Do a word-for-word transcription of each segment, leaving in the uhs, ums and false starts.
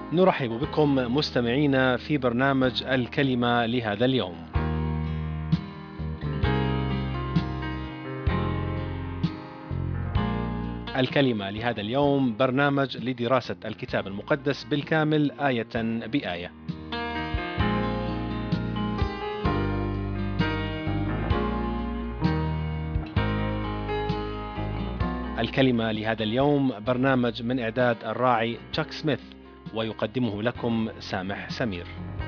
نرحب بكم مستمعينا في برنامج الكلمة لهذا اليوم. الكلمة لهذا اليوم برنامج لدراسة الكتاب المقدس بالكامل آية بآية. الكلمة لهذا اليوم برنامج من إعداد الراعي تشاك سميث، ويقدمه لكم سامح سمير.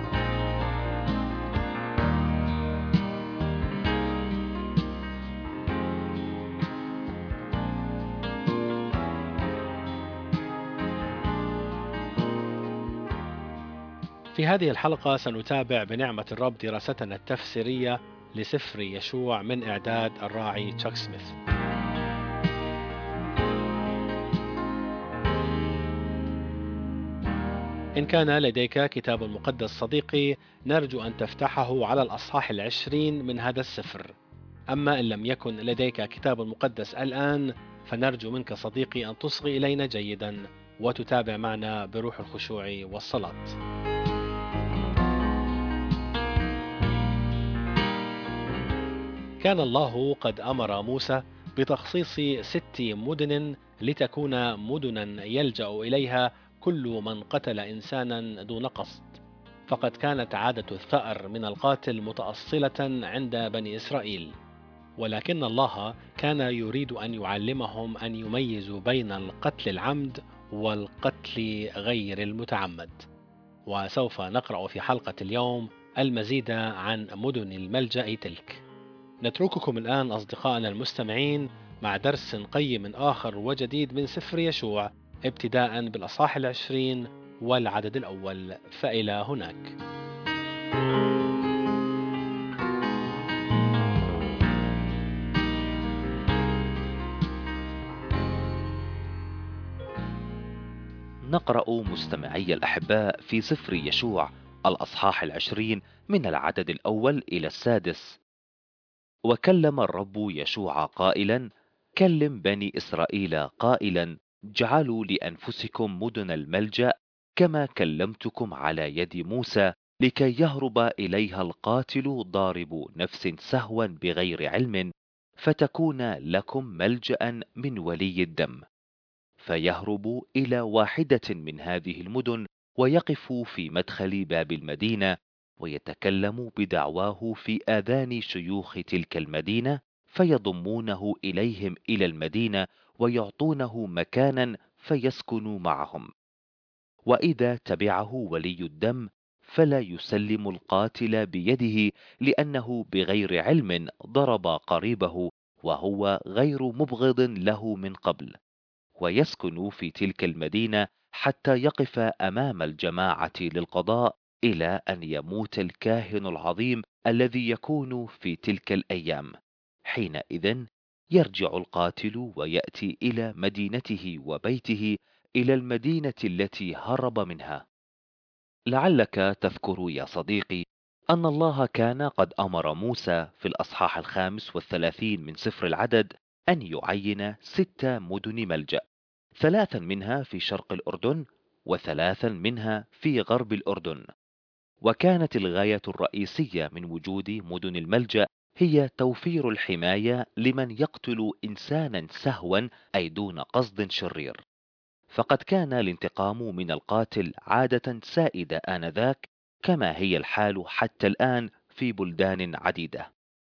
في هذه الحلقة سنتابع بنعمة الرب دراستنا التفسيرية لسفر يشوع من إعداد الراعي تشاك سميث. إن كان لديك كتاب مقدس صديقي، نرجو أن تفتحه على الأصحاح العشرين من هذا السفر. أما إن لم يكن لديك كتاب مقدس الآن، فنرجو منك صديقي أن تصغي إلينا جيدا وتتابع معنا بروح الخشوع والصلاة. كان الله قد أمر موسى بتخصيص ست مدن لتكون مدنا يلجأ إليها كل من قتل إنسانا دون قصد، فقد كانت عادة الثأر من القاتل متأصلة عند بني إسرائيل، ولكن الله كان يريد أن يعلمهم أن يميزوا بين القتل العمد والقتل غير المتعمد. وسوف نقرأ في حلقة اليوم المزيد عن مدن الملجأ تلك. نترككم الآن أصدقائنا المستمعين مع درس قيم آخر وجديد من سفر يشوع، ابتداء بالأصحاح العشرين والعدد الأول. فإلى هناك. نقرأ مستمعي الأحباء في سفر يشوع الأصحاح العشرين من العدد الأول إلى السادس. وكلم الرب يشوع قائلا: كلم بني إسرائيل قائلا: اجعلوا لأنفسكم مدن الملجأ كما كلمتكم على يد موسى، لكي يهرب إليها القاتل ضارب نفس سهوا بغير علم، فتكون لكم ملجأ من ولي الدم. فيهرب إلى واحدة من هذه المدن، ويقف في مدخل باب المدينة، ويتكلم بدعواه في آذان شيوخ تلك المدينة، فيضمونه إليهم إلى المدينة، ويعطونه مكانا فيسكن معهم. وإذا تبعه ولي الدم، فلا يسلم القاتل بيده، لأنه بغير علم ضرب قريبه، وهو غير مبغض له من قبل، ويسكن في تلك المدينة حتى يقف أمام الجماعة للقضاء، إلى أن يموت الكاهن العظيم الذي يكون في تلك الأيام. حينئذ يرجع القاتل ويأتي إلى مدينته وبيته، إلى المدينة التي هرب منها. لعلك تذكر يا صديقي أن الله كان قد أمر موسى في الأصحاح الخامس والثلاثين من سفر العدد أن يعين ست مدن ملجأ، ثلاثا منها في شرق الأردن، وثلاثا منها في غرب الأردن. وكانت الغاية الرئيسية من وجود مدن الملجأ هي توفير الحماية لمن يقتل إنسانا سهوا، أي دون قصد شرير. فقد كان الانتقام من القاتل عادة سائدة آنذاك، كما هي الحال حتى الآن في بلدان عديدة.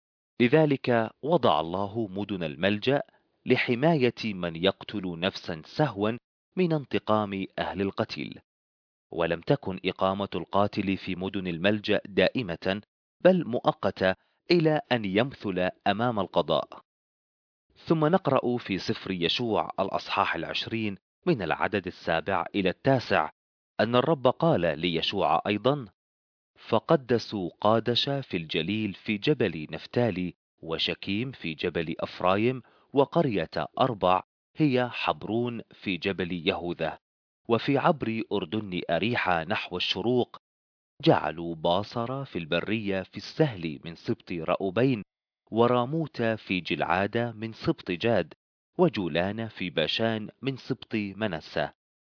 لذلك وضع الله مدن الملجأ لحماية من يقتل نفسا سهوا من انتقام أهل القتيل. ولم تكن إقامة القاتل في مدن الملجأ دائمة، بل مؤقتة إلى أن يمثل أمام القضاء. ثم نقرأ في سفر يشوع الأصحاح العشرين من العدد السابع إلى التاسع أن الرب قال ليشوع أيضا: فقدسوا قادش في الجليل في جبل نفتالي، وشكيم في جبل أفرايم، وقرية أربع هي حبرون في جبل يهوذا، وفي عبر أردن أريحة نحو الشروق. جعلوا باصر في البرية في السهل من سبط رأوبين، وراموت في جلعادة من سبط جاد، وجولان في باشان من سبط منسى.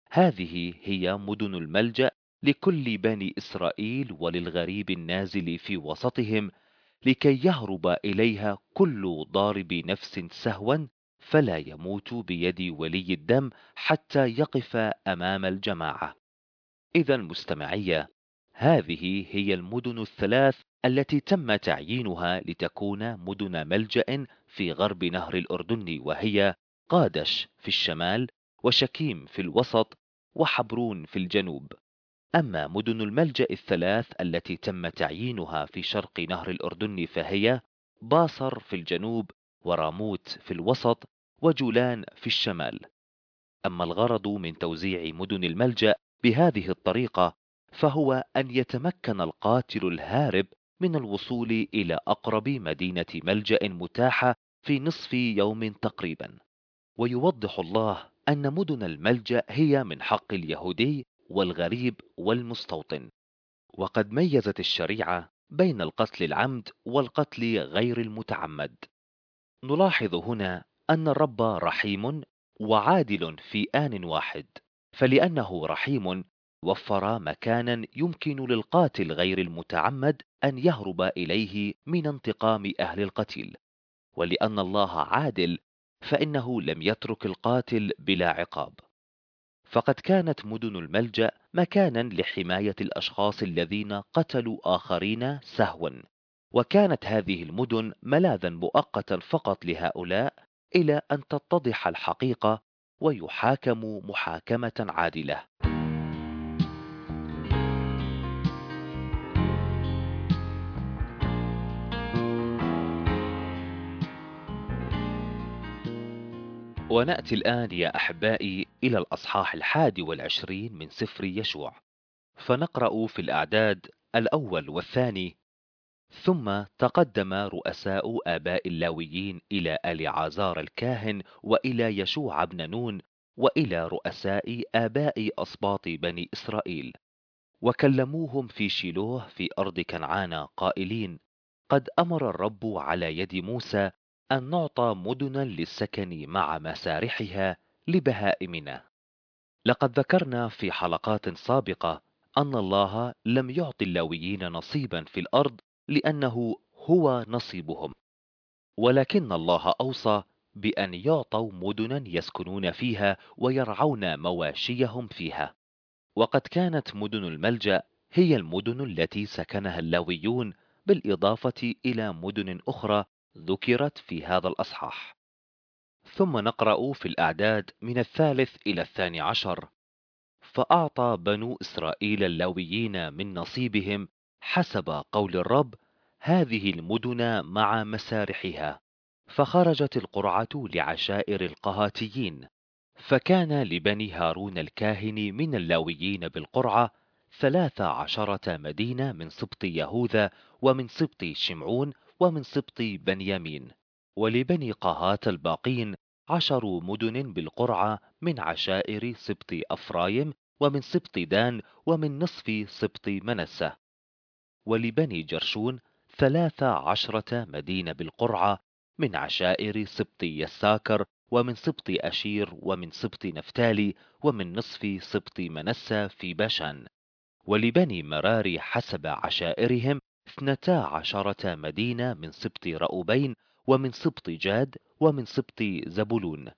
هذه هي مدن الملجأ لكل بني إسرائيل وللغريب النازل في وسطهم، لكي يهرب إليها كل ضارب نفس سهوا، فلا يموت بيد ولي الدم حتى يقف أمام الجماعة. إذا مستمعية، هذه هي المدن الثلاث التي تم تعيينها لتكون مدن ملجأ في غرب نهر الأردن، وهي قادش في الشمال، وشكيم في الوسط، وحبرون في الجنوب. أما مدن الملجأ الثلاث التي تم تعيينها في شرق نهر الأردن فهي باصر في الجنوب، وراموت في الوسط، وجولان في الشمال. أما الغرض من توزيع مدن الملجأ بهذه الطريقة فهو أن يتمكن القاتل الهارب من الوصول إلى أقرب مدينة ملجأ متاحة في نصف يوم تقريبا. ويوضح الله أن مدن الملجأ هي من حق اليهودي والغريب والمستوطن. وقد ميزت الشريعة بين القتل العمد والقتل غير المتعمد. نلاحظ هنا أن الرب رحيم وعادل في آن واحد، فلأنه رحيم وفر مكانا يمكن للقاتل غير المتعمد أن يهرب إليه من انتقام أهل القتيل، ولأن الله عادل فإنه لم يترك القاتل بلا عقاب. فقد كانت مدن الملجأ مكانا لحماية الأشخاص الذين قتلوا آخرين سهوا، وكانت هذه المدن ملاذا مؤقتا فقط لهؤلاء إلى أن تتضح الحقيقة ويحاكموا محاكمة عادلة. ونأتي الآن يا أحبائي إلى الأصحاح الحادي والعشرين من سفر يشوع، فنقرأ في الأعداد الأول والثاني: ثم تقدم رؤساء آباء اللاويين إلى أليعازار الكاهن وإلى يشوع بن نون وإلى رؤساء آباء أسباط بني إسرائيل، وكلموهم في شيلوه في أرض كنعان قائلين: قد أمر الرب على يد موسى أن نعطى مدنا للسكن مع مسارحها لبهائمنا. لقد ذكرنا في حلقات سابقة أن الله لم يعطي اللاويين نصيبا في الأرض لأنه هو نصيبهم، ولكن الله أوصى بأن يعطوا مدنا يسكنون فيها ويرعون مواشيهم فيها. وقد كانت مدن الملجأ هي المدن التي سكنها اللاويون، بالإضافة إلى مدن أخرى ذكرت في هذا الأصحاح. ثم نقرأ في الأعداد من الثالث إلى الثاني عشر: فأعطى بنو إسرائيل اللاويين من نصيبهم حسب قول الرب هذه المدن مع مسارحها. فخرجت القرعة لعشائر القهاتيين، فكان لبني هارون الكاهن من اللاويين بالقرعة ثلاث عشرة مدينة من سبط يهوذا، ومن سبط شمعون، ومن سبط بنيامين. ولبني قهات الباقين عشر مدن بالقرعة من عشائر سبط أفرايم، ومن سبط دان، ومن نصف سبط منسة. ولبني جرشون ثلاث عشرة مدينة بالقرعة من عشائر سبط يساكر، ومن سبط أشير، ومن سبط نفتالي، ومن نصف سبط منسى في باشان. ولبني مراري حسب عشائرهم اثنتا عشرة مدينة من سبط رأوبين، ومن سبط جاد، ومن سبط زبولون.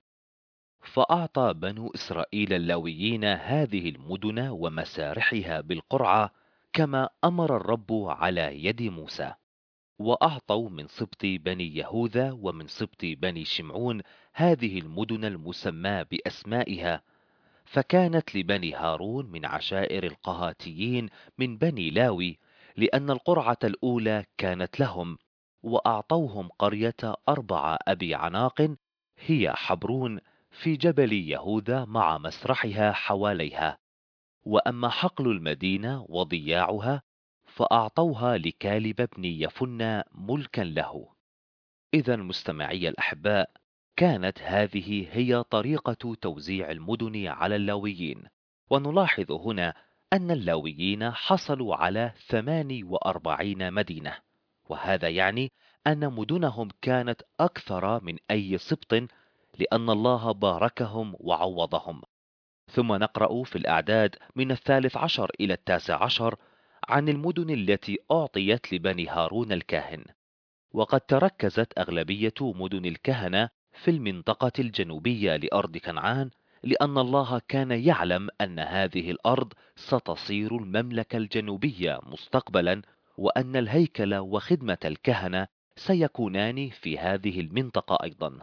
فأعطى بنو إسرائيل اللاويين هذه المدن ومسارحها بالقرعة كما أمر الرب على يد موسى. وأعطوا من سبط بني يهوذا ومن سبط بني شمعون هذه المدن المسماة بأسمائها. فكانت لبني هارون من عشائر القهاتيين من بني لاوي، لأن القرعة الأولى كانت لهم. وأعطوهم قرية أربع أبي عناق هي حبرون في جبل يهوذا مع مسرحها حواليها. وأما حقل المدينة وضياعها فأعطوها لكالب بن يفنى ملكا له. إذا مستمعي الأحباء، كانت هذه هي طريقة توزيع المدن على اللاويين. ونلاحظ هنا أن اللاويين حصلوا على ثمان وأربعين مدينة، وهذا يعني أن مدنهم كانت أكثر من أي سبط، لأن الله باركهم وعوضهم. ثم نقرأ في الأعداد من الثالث عشر إلى التاسع عشر عن المدن التي أعطيت لبني هارون الكاهن. وقد تركزت أغلبية مدن الكهنة في المنطقة الجنوبية لأرض كنعان، لأن الله كان يعلم أن هذه الأرض ستصير المملكة الجنوبية مستقبلا، وأن الهيكل وخدمة الكهنة سيكونان في هذه المنطقة أيضا.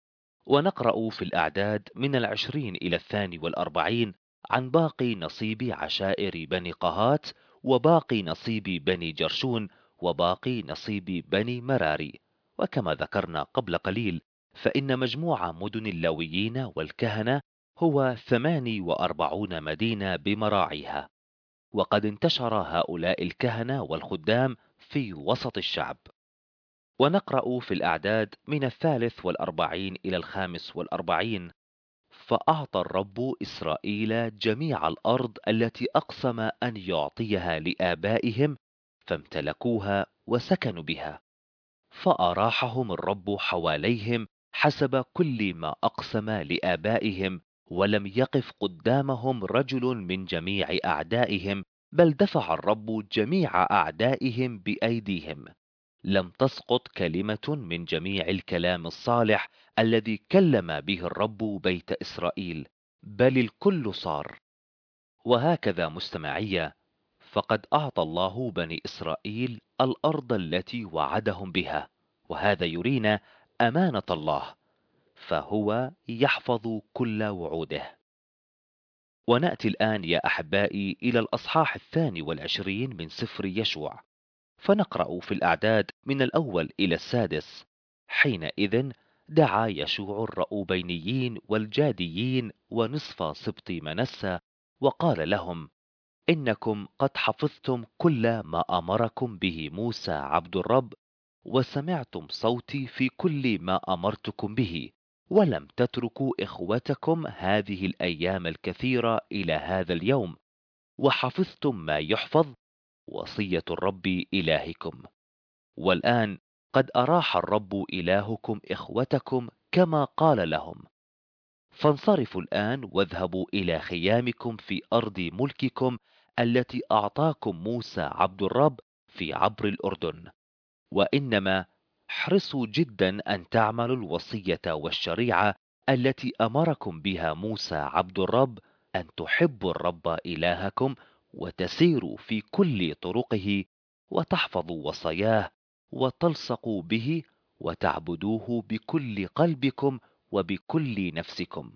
ونقرأ في الأعداد من العشرين إلى الثاني والأربعين عن باقي نصيب عشائر بني قهات، وباقي نصيب بني جرشون، وباقي نصيب بني مراري. وكما ذكرنا قبل قليل، فإن مجموع مدن اللاويين والكهنة هو ثماني وأربعون مدينة بمراعيها. وقد انتشر هؤلاء الكهنة والخدام في وسط الشعب. ونقرأ في الأعداد من الثالث والأربعين إلى الخامس والأربعين: فأعطى الرب إسرائيل جميع الأرض التي أقسم أن يعطيها لآبائهم، فامتلكوها وسكنوا بها. فأراحهم الرب حواليهم حسب كل ما أقسم لآبائهم، ولم يقف قدامهم رجل من جميع أعدائهم، بل دفع الرب جميع أعدائهم بأيديهم. لم تسقط كلمة من جميع الكلام الصالح الذي كلم به الرب بيت إسرائيل، بل الكل صار. وهكذا مستمعية، فقد أعطى الله بني إسرائيل الأرض التي وعدهم بها، وهذا يرينا أمانة الله، فهو يحفظ كل وعوده. ونأتي الآن يا أحبائي إلى الأصحاح الثاني والعشرين من سفر يشوع، فنقرأ في الأعداد من الأول إلى السادس: حينئذ دعا يشوع الرأوبينيين والجاديين ونصف سبط منسى، وقال لهم: إنكم قد حفظتم كل ما أمركم به موسى عبد الرب، وسمعتم صوتي في كل ما أمرتكم به، ولم تتركوا إخوتكم هذه الأيام الكثيرة إلى هذا اليوم، وحفظتم ما يحفظ، وصية الرب إلهكم. والآن قد أراح الرب إلهكم إخوتكم كما قال لهم، فانصرفوا الآن واذهبوا إلى خيامكم في أرض ملككم التي أعطاكم موسى عبد الرب في عبر الأردن. وإنما احرصوا جدا أن تعملوا الوصية والشريعة التي أمركم بها موسى عبد الرب، أن تحبوا الرب إلهكم وتسيروا في كل طرقه، وتحفظوا وصاياه وتلصقوا به، وتعبدوه بكل قلبكم وبكل نفسكم.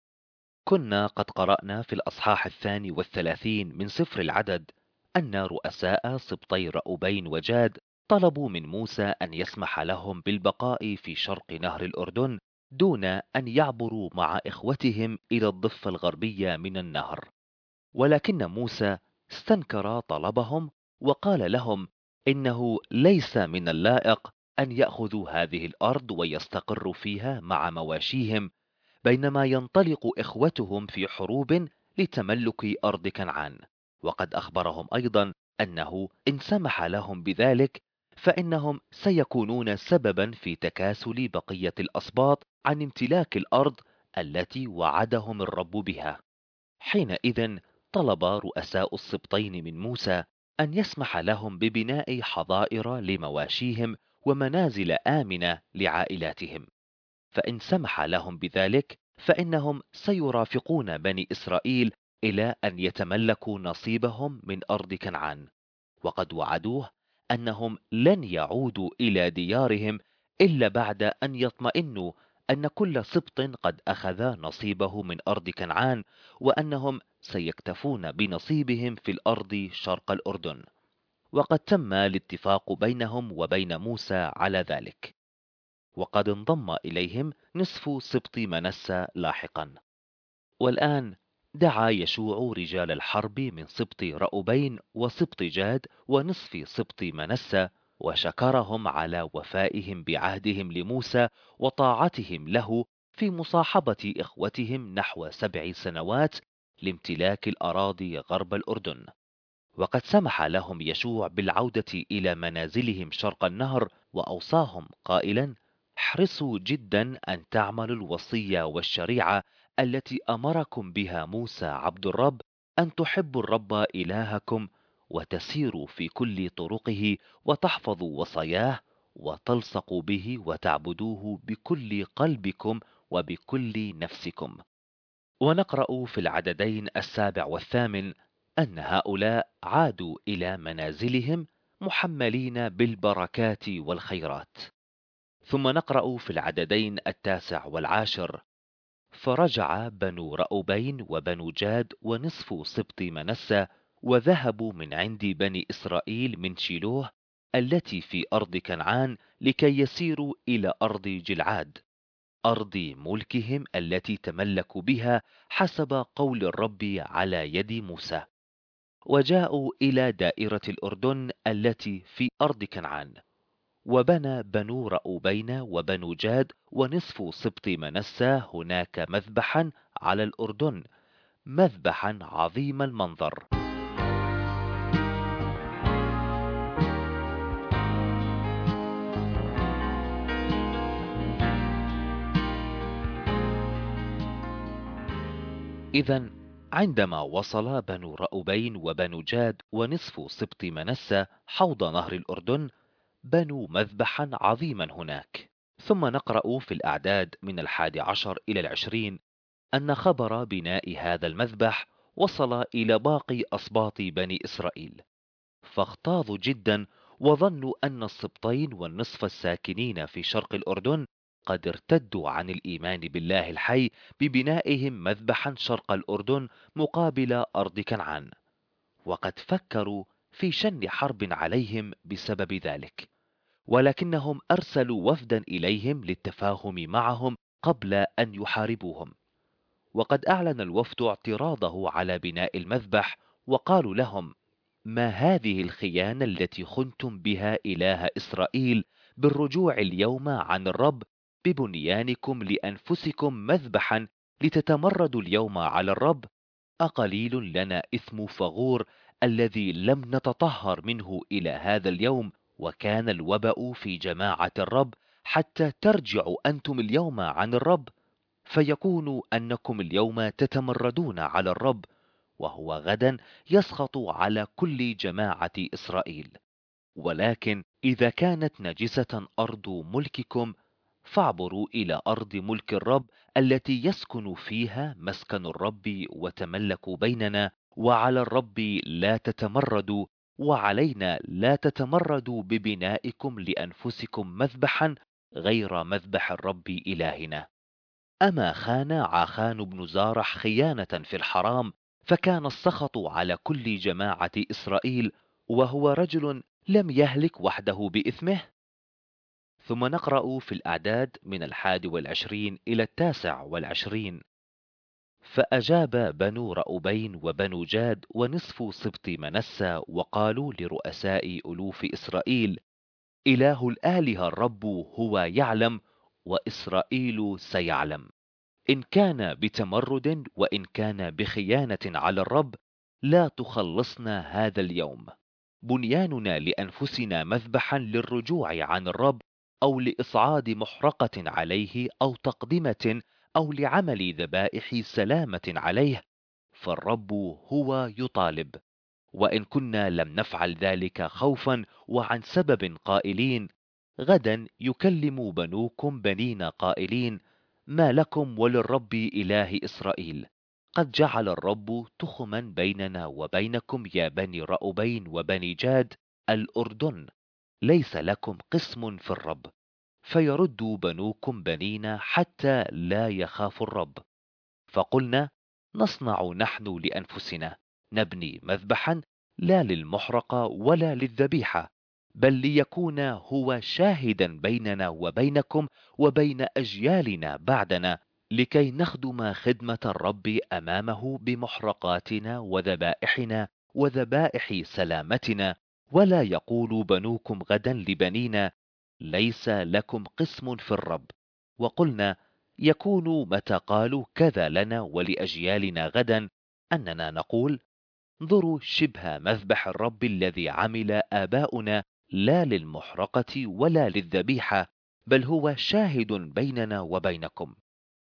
كنا قد قرأنا في الأصحاح الثاني والثلاثين من سفر العدد أن رؤساء سبطي رأوبين وجاد طلبوا من موسى أن يسمح لهم بالبقاء في شرق نهر الأردن، دون أن يعبروا مع إخوتهم إلى الضفة الغربية من النهر. ولكن موسى استنكر طلبهم، وقال لهم إنه ليس من اللائق أن يأخذوا هذه الأرض ويستقروا فيها مع مواشيهم، بينما ينطلق إخوتهم في حروب لتملك أرض كنعان. وقد أخبرهم أيضا أنه إن سمح لهم بذلك، فإنهم سيكونون سببا في تكاسل بقية الأسباط عن امتلاك الأرض التي وعدهم الرب بها. حينئذ طلب رؤساء السبطين من موسى أن يسمح لهم ببناء حظائر لمواشيهم ومنازل آمنة لعائلاتهم، فإن سمح لهم بذلك فإنهم سيرافقون بني إسرائيل إلى أن يتملكوا نصيبهم من أرض كنعان. وقد وعدوه أنهم لن يعودوا إلى ديارهم إلا بعد أن يطمئنوا أن كل سبط قد أخذ نصيبه من أرض كنعان، وأنهم سيكتفون بنصيبهم في الأرض شرق الأردن. وقد تم الاتفاق بينهم وبين موسى على ذلك، وقد انضم إليهم نصف سبط منسى لاحقا. والآن دعا يشوع رجال الحرب من سبط رأوبين وسبط جاد ونصف سبط منسى، وشكرهم على وفائهم بعهدهم لموسى وطاعتهم له في مصاحبة إخوتهم نحو سبع سنوات لامتلاك الأراضي غرب الأردن. وقد سمح لهم يشوع بالعودة إلى منازلهم شرق النهر، وأوصاهم قائلا: احرصوا جدا أن تعملوا الوصية والشريعة التي أمركم بها موسى عبد الرب، أن تحبوا الرب إلهكم وتسيروا في كل طرقه وتحفظوا وصاياه وتلصقوا به وتعبدوه بكل قلبكم وبكل نفسكم. ونقرأ في العددين السابع والثامن أن هؤلاء عادوا إلى منازلهم محملين بالبركات والخيرات. ثم نقرأ في العددين التاسع والعاشر: فرجع بنو رأوبين وبنو جاد ونصف سبط منسى، وذهبوا من عند بني إسرائيل من شيلوه التي في أرض كنعان، لكي يسيروا إلى أرض جلعاد، أرض ملكهم التي تملكوا بها حسب قول الرب على يد موسى. وجاءوا إلى دائرة الأردن التي في أرض كنعان. وبنى بنو رأوبين وبنو جاد ونصف سبط منسى هناك مذبحا على الأردن، مذبحا عظيم المنظر. إذن عندما وصل بنو رأوبين وبنو جاد ونصف سبط منسى حوض نهر الأردن، بنوا مذبحا عظيما هناك. ثم نقرأ في الأعداد من الحادي عشر إلى العشرين أن خبر بناء هذا المذبح وصل إلى باقي أسباط بني إسرائيل، فاغتاظوا جدا وظنوا أن السبطين والنصف الساكنين في شرق الأردن قد ارتدوا عن الإيمان بالله الحي ببنائهم مذبحا شرق الأردن مقابل أرض كنعان، وقد فكروا في شن حرب عليهم بسبب ذلك، ولكنهم أرسلوا وفدا إليهم للتفاهم معهم قبل أن يحاربوهم. وقد أعلن الوفد اعتراضه على بناء المذبح، وقالوا لهم: ما هذه الخيانة التي خنتم بها إله إسرائيل بالرجوع اليوم عن الرب ببنيانكم لأنفسكم مذبحا لتتمردوا اليوم على الرب؟ أقليل لنا إثم فغور الذي لم نتطهر منه إلى هذا اليوم، وكان الوبأ في جماعة الرب، حتى ترجعوا أنتم اليوم عن الرب، فيكون أنكم اليوم تتمردون على الرب، وهو غدا يسخط على كل جماعة إسرائيل. ولكن إذا كانت نجسة أرض ملككم، فاعبروا إلى أرض ملك الرب التي يسكن فيها مسكن الرب، وتملكوا بيننا، وعلى الرب لا تتمردوا، وعلينا لا تتمردوا ببنائكم لأنفسكم مذبحا غير مذبح الرب إلهنا. أما خان عاخان بن زارح خيانة في الحرام، فكان السخط على كل جماعة إسرائيل، وهو رجل لم يهلك وحده بإثمه. ثم نقرأ في الأعداد من الحادي والعشرين إلى التاسع والعشرين: فأجاب بنو رأوبين وبنو جاد ونصف سبط منسى وقالوا لرؤساء ألوف إسرائيل: إله الآلهة الرب هو يعلم، وإسرائيل سيعلم، إن كان بتمرد وإن كان بخيانة على الرب لا تخلصنا هذا اليوم، بنياننا لأنفسنا مذبحا للرجوع عن الرب، أو لإصعاد محرقة عليه، أو تقدمة، أو لعمل ذبائح سلامة عليه، فالرب هو يطالب. وإن كنا لم نفعل ذلك خوفا وعن سبب قائلين: غدا يكلم بنوكم بنينا قائلين: ما لكم وللرب إله إسرائيل؟ قد جعل الرب تخما بيننا وبينكم يا بني رأوبين وبني جاد الأردن، ليس لكم قسم في الرب. فيرد بنوكم بنينا حتى لا يخافوا الرب. فقلنا: نصنع نحن لأنفسنا، نبني مذبحا لا للمحرقة ولا للذبيحة، بل ليكون هو شاهدا بيننا وبينكم وبين أجيالنا بعدنا، لكي نخدم خدمة الرب أمامه بمحرقاتنا وذبائحنا وذبائح سلامتنا. ولا يقول بنوكم غدا لبنينا: ليس لكم قسم في الرب. وقلنا: يكون متى قالوا كذا لنا ولأجيالنا غدا، أننا نقول: انظروا شبه مذبح الرب الذي عمل آباؤنا، لا للمحرقة ولا للذبيحة، بل هو شاهد بيننا وبينكم.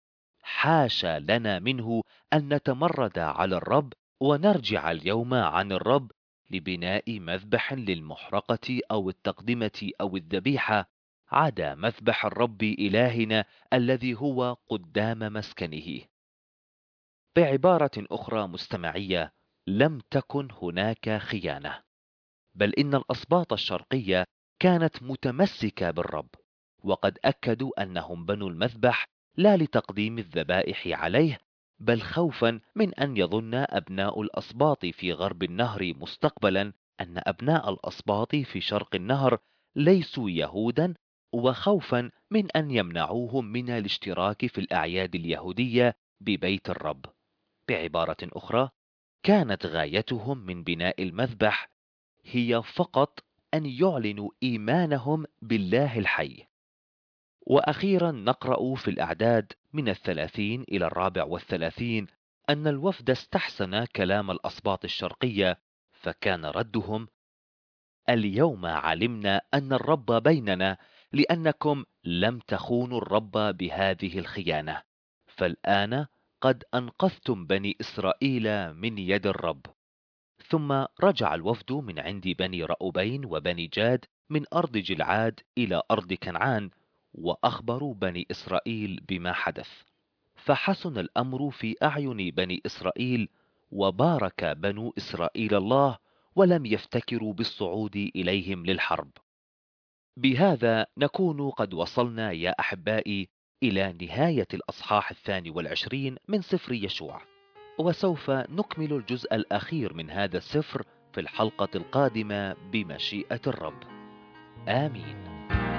حاشا لنا منه أن نتمرد على الرب ونرجع اليوم عن الرب لبناء مذبح للمحرقة أو التقدمة أو الذبيحة، عدا مذبح الرب إلهنا الذي هو قدام مسكنه. بعبارة أخرى مستمعية، لم تكن هناك خيانة، بل إن الأسباط الشرقية كانت متمسكة بالرب، وقد أكدوا أنهم بنوا المذبح لا لتقديم الذبائح عليه، بل خوفا من أن يظن أبناء الأسباط في غرب النهر مستقبلا أن أبناء الأسباط في شرق النهر ليسوا يهودا، وخوفا من أن يمنعوهم من الاشتراك في الأعياد اليهودية ببيت الرب. بعبارة أخرى، كانت غايتهم من بناء المذبح هي فقط أن يعلنوا إيمانهم بالله الحي. وأخيرا نقرأ في الأعداد من الثلاثين إلى الرابع والثلاثين أن الوفد استحسن كلام الأسباط الشرقية، فكان ردهم: اليوم علمنا أن الرب بيننا، لأنكم لم تخونوا الرب بهذه الخيانة، فالآن قد أنقذتم بني إسرائيل من يد الرب. ثم رجع الوفد من عند بني رأوبين وبني جاد من أرض جلعاد إلى أرض كنعان، وأخبروا بني إسرائيل بما حدث، فحسن الأمر في أعين بني إسرائيل، وبارك بنو إسرائيل الله، ولم يفتكروا بالصعود إليهم للحرب. بهذا نكون قد وصلنا يا أحبائي إلى نهاية الأصحاح الثاني والعشرين من سفر يشوع، وسوف نكمل الجزء الأخير من هذا السفر في الحلقة القادمة بمشيئة الرب. آمين.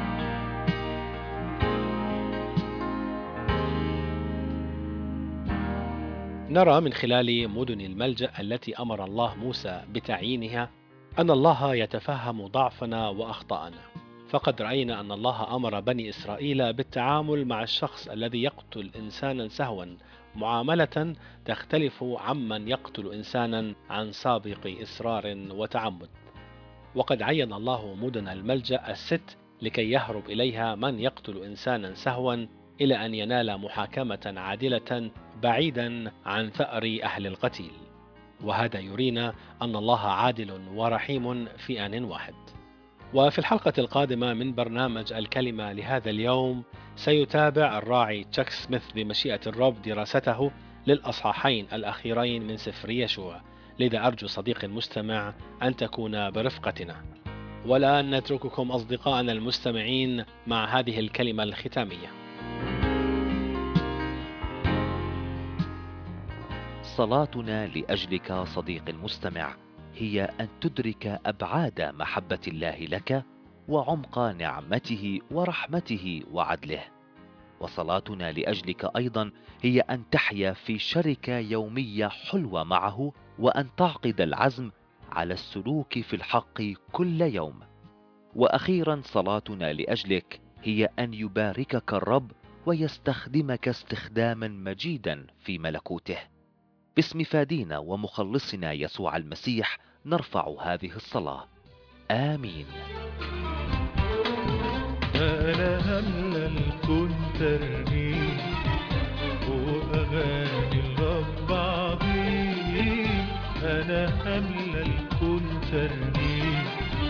نرى من خلال مدن الملجأ التي أمر الله موسى بتعيينها أن الله يتفهم ضعفنا وأخطاءنا، فقد رأينا أن الله أمر بني إسرائيل بالتعامل مع الشخص الذي يقتل إنسانا سهوا معاملة تختلف عمن يقتل إنسانا عن سابق إصرار وتعمد. وقد عين الله مدن الملجأ الست لكي يهرب إليها من يقتل إنسانا سهوا إلى أن ينال محاكمة عادلة بعيدا عن ثأر أهل القتيل. وهذا يرينا أن الله عادل ورحيم في آن واحد. وفي الحلقة القادمة من برنامج الكلمة لهذا اليوم سيتابع الراعي تشاك سميث بمشيئة الرب دراسته للأصحاحين الأخيرين من سفر يشوع، لذا أرجو صديقي المستمع أن تكون برفقتنا. والآن نترككم أصدقائنا المستمعين مع هذه الكلمة الختامية. صلاتنا لأجلك صديقي المستمع هي أن تدرك أبعاد محبة الله لك وعمق نعمته ورحمته وعدله. وصلاتنا لأجلك أيضا هي أن تحيا في شركة يومية حلوة معه، وأن تعقد العزم على السلوك في الحق كل يوم. وأخيرا صلاتنا لأجلك هي أن يباركك الرب ويستخدمك استخداما مجيدا في ملكوته. باسم فادينا ومخلصنا يسوع المسيح نرفع هذه الصلاة. آمين. أنا هملى الكون ترنيم وأغاني الرب عظيم. أنا هملى الكون ترنيم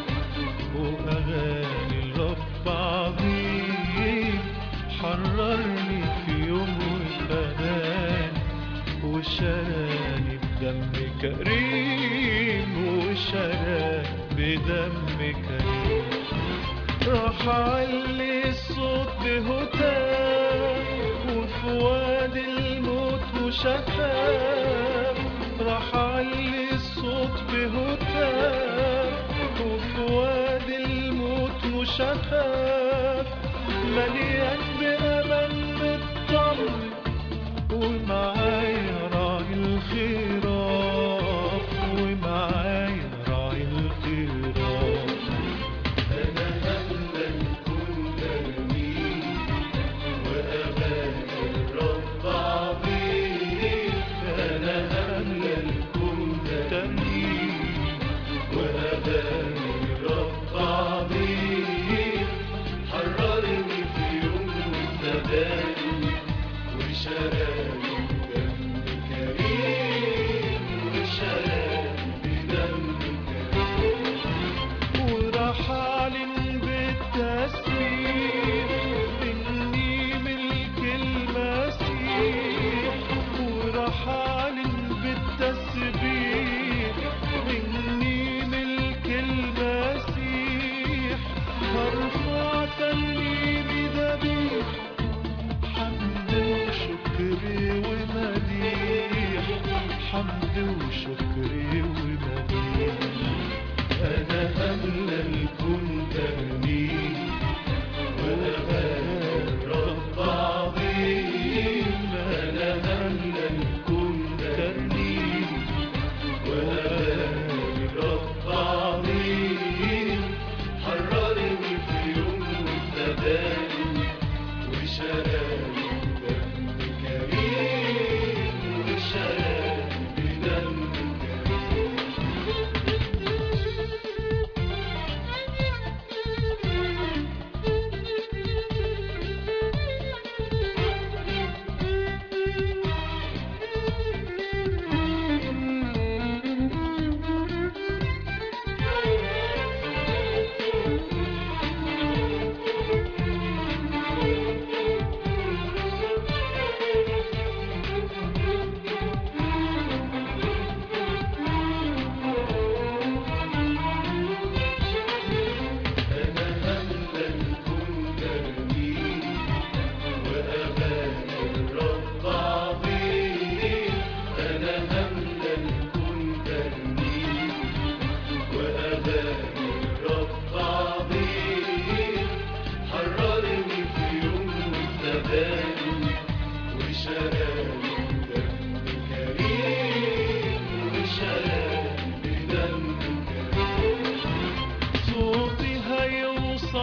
وأغاني الرب عظيم. حررني في يوم وفداني وشراني بدم كريم وشراني بدم كريم. راح علي الصوت بهتاف وفي وادي الموت وشفاف. راح علي الصوت بهتاف وفي وادي الموت وشفاف. مليان بأمل مطمن ومعايا راعي الخراف ومعايا راعي الخراف. أنا هملى الكون ترنيم وأغاني الرب عظيم. أنا هملى الكون ترنيم وأغاني الرب عظيم. حررني في يوم فداني وشراني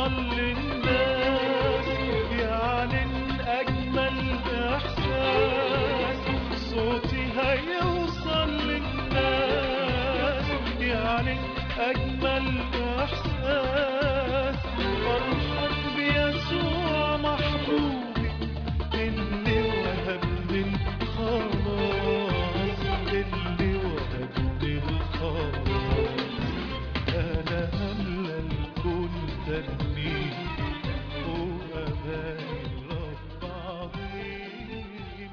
هيوصل للناس، يعلن أجمل إحساس. صوتي هيوصل للناس، يعلن أجمل إحساس. فرحان بيسوع محبوبي اللي وهبني الخلاص، اللي وهبني الخلاص. أنا هملى الكون ترنيم وأغاني الرب عظيم.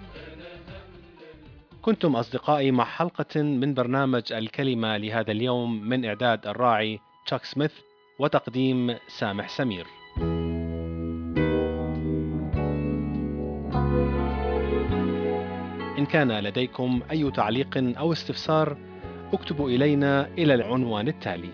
كنتم أصدقائي مع حلقة من برنامج الكلمة لهذا اليوم، من إعداد الراعي تشاك سميث وتقديم سامح سمير. إن كان لديكم أي تعليق أو استفسار اكتبوا إلينا إلى العنوان التالي: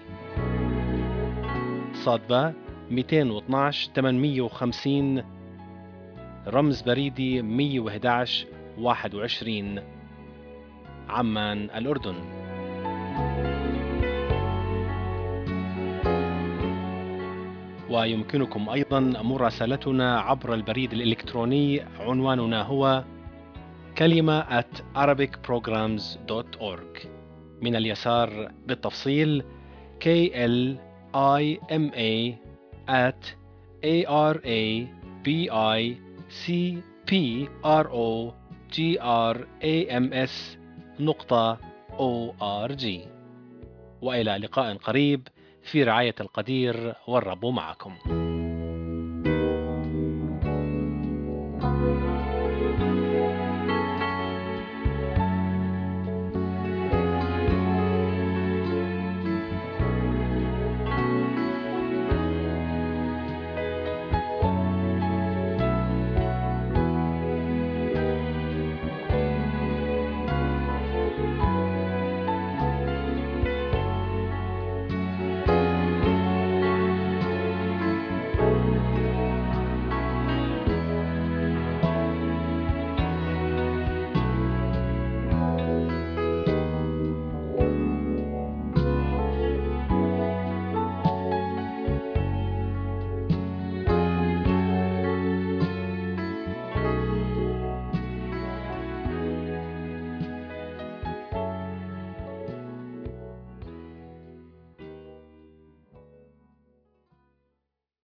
صادبة مئتين واثناشر ثمانمئة وخمسين، رمز بريدي مئة وأحد عشر واحد وعشرين، عمان الأردن. ويمكنكم أيضا مراسلتنا عبر البريد الإلكتروني، عنواننا هو كلمة at arabic programs dot org. من اليسار بالتفصيل K L I M A at A R A B I C P R O G R A M S نقطة O R G. وإلى لقاء قريب في رعاية القدير، والرب معكم.